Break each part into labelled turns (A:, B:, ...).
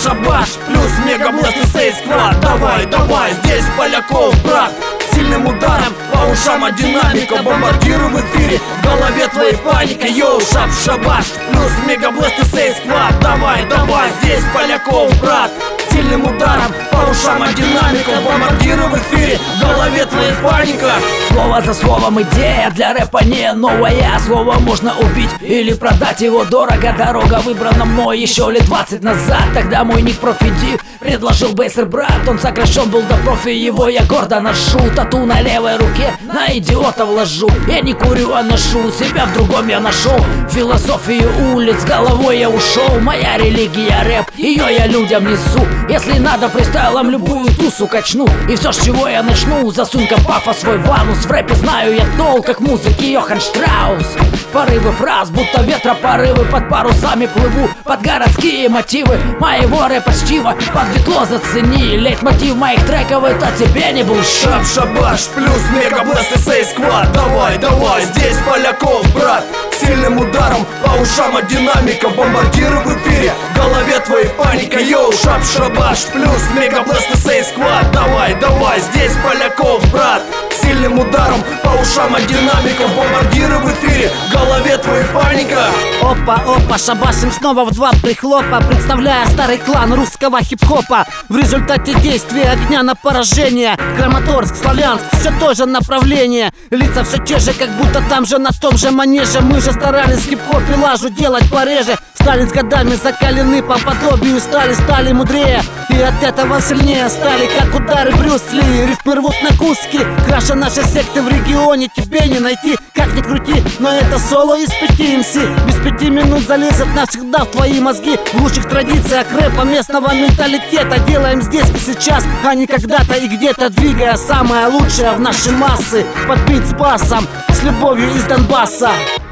A: шабаш, плюс мегабласт и сей сквад. Давай, давай, здесь поляков, брат. Сильным ударом по ушам от динамика. Бомбардирую в эфире, в голове твоей паника. Йоу, шабаш, плюс мегабласт и сей сквад. Давай, давай, здесь поляков, брат. Сильным ударом по ушам от динамика. Бомбардирую в эфире, в голове твоей паника.
B: Слово за словом идея для рэпа не новая. Слово можно убить или продать его дорого. Дорога выбрана мной еще лет 20 назад. Тогда мой ник Профи-Ди предложил бейсер брат. Он сокращен был до профи, его я гордо ношу. Тату на левой руке, на идиота вложу. Я не курю, а ношу, себя в другом я нашел. Философию улиц, головой я ушел. Моя религия рэп, ее я людям несу. Если надо, фристайлом любую тусу качну. И все, с чего я начну, засунь-ка пафа свой в анус. В рэпе знаю я толк, как музыки Йохан Штраус. Порывы фраз, будто ветра порывы. Под парусами плыву, под городские мотивы моего рэпа чтива. Под битло зацени, лейтмотив моих треков это тебе не был
A: шабаш, плюс мегабласт и сей сквад. Давай, давай, здесь поляков, брат. Сильным ударом по ушам от динамика. Бомбардирую в эфире, в голове твоей паника. Йоу, шабаш, плюс мегабласт и сей сквад. Давай, давай, здесь поляков, брат. Сильным ударом по ушам от динамика. Бомбардирую в эфире, в голове твоей паника.
C: Опа, шабашим снова в два прихлопа, представляя старый клан русского хип-хопа. В результате действия огня на поражение. Краматорск, Славянск, все то же направление. Лица все те же, как будто там же, на том же манеже. Мы же старались в хип-хопе лажу делать пореже. Стали с годами закалены по подобию, стали мудрее. И от этого сильнее стали, как удары Брюс Ли. Рифмы рвут на куски, краша наши секты в регионе. Тебе не найти, как ни крути, но это соло из 5 МС. Без 5 минут залезет навсегда в твои мозги. В лучших традициях рэпа местного менталитета. Делаем здесь и сейчас, а не когда-то и где-то. Двигая самое лучшее в наши массы. Под бит с басом, с любовью из Донбасса.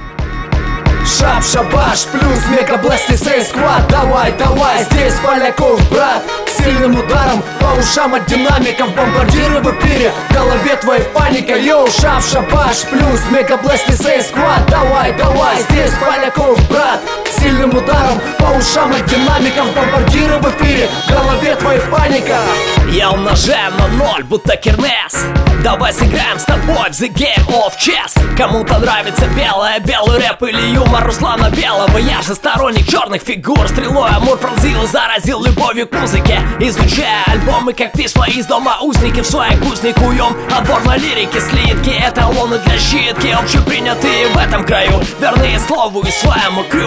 A: Шабаш, плюс мегабласт и сей сквад. Давай, давай, здесь поляков, брат. Сильным ударом по ушам от динамиков. Бомбардирую в эфире, в голове твоей паника. Йоу, шабаш, плюс мегабласт и сей сквад. Давай, давай, здесь поляков, брат. Сильным ударом по ушам от динамиков. Бомбардирую в эфире, в голове твоей паника.
B: Я умножаю на ноль, будто Кернес. Давай сыграем с тобой в The Game of Chess. Кому-то нравится белый рэп или юмор Руслана Белого. Я же сторонник черных фигур. Стрелой Амур пронзил и заразил любовью к музыке. Изучая альбомы, как письма из дома узники. В своей кузне куем отбор на лирике. Слитки, эталоны для щитки, общепринятые в этом краю, верные слову и своему крю.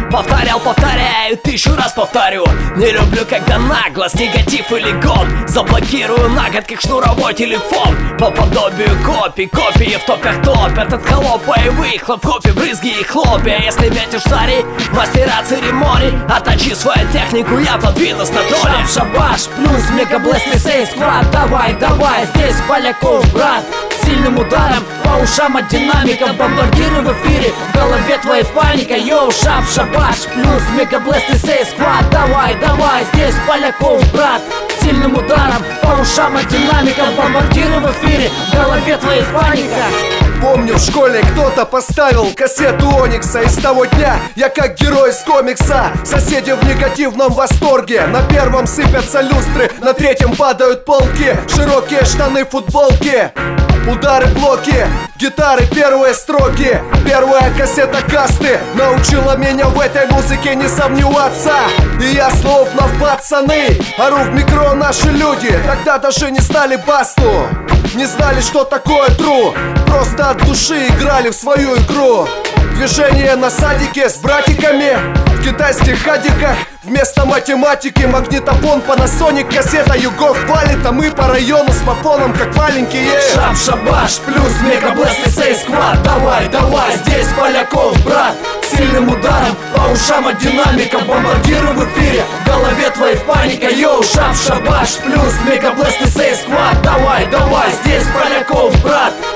B: Повторяю, 1000 раз повторю. Не люблю, когда наглость, негатив или гон. Заблокирую на год, как шнуровой телефон. По подобию копий в топях топят. От холопа и выхлоп, в копе брызги и хлопья. Если метишь цари, мастера церемоний, отточи свою технику, я подвинусь на доне. Шабаш, плюс мегабласт и сей сквад. Давай, давай, здесь поляков, брат. Сильным ударом по ушам от динамика. Бомбардирую в эфире, в голове твоей паника. Йоу, шабаш, плюс мегабласт и сей сквад. Давай, давай, здесь поляков, брат. Сильным ударом по ушам от динамика. Бомбардирую в эфире, в голове твоей паника.
D: Помню, в школе кто-то поставил кассету Оникса. И с того дня я как герой из комикса. Соседи в негативном восторге. На первом сыпятся люстры, на третьем падают полки. Широкие штаны, футболки, удары, блоки, гитары, первые строки. Первая кассета касты научила меня в этой музыке не сомневаться. И я словно в пацаны ору в микро наши люди. Тогда даже не знали басту, не знали, что такое тру. Просто от души играли в свою игру. Движение на садике с братиками, в китайских хадиках вместо математики. Магнитофон, Panasonic, кассета Югов валит. А мы по району с мафоном, как маленькие.
A: Шабаш, плюс мегабласт и сей сквад. Давай, давай, здесь поляков, брат. Сильным ударом по ушам от динамика. Бомбардирую в эфире, в голове твоей паника. Йоу, шабаш, плюс мегабласт и сей сквад. Давай, давай, здесь поляков, брат. Сильным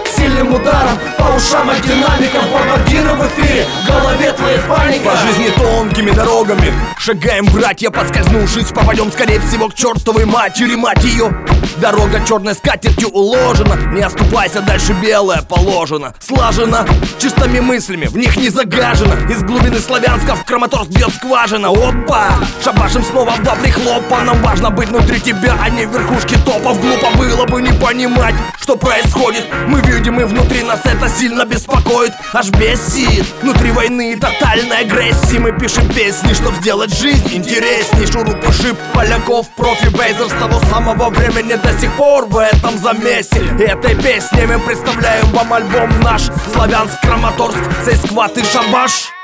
A: сильным ударом по ушам от динамиков. Бомбардиры в эфире, в голове твоей паника.
E: По жизни тонкими дорогами шагаем, братья, подскользнувшись, попадем, скорее всего, к чертовой матери, мать ее. Дорога черной скатертью уложена, не оступайся, дальше белое положено. Слажено чистыми мыслями, в них не загажено. Из глубины Славянска в Краматорск бьет скважина. Опа! Шабашим снова в два прихлопа. Нам важно быть внутри тебя, а не в верхушке топов. Глупо было бы не понимать, что происходит. Мы видим и внутри нас это сильно беспокоит. Аж бесит, внутри войны и тотальной агрессии. Мы пишем песни, чтоб сделать жизнь интересней. Шуруп и шип поляков, профи-бейзер с того самого времени до сих пор в этом замесе. И этой песней мы представляем вам альбом наш Славянск, Краматорск, Сейскват и Шабаш.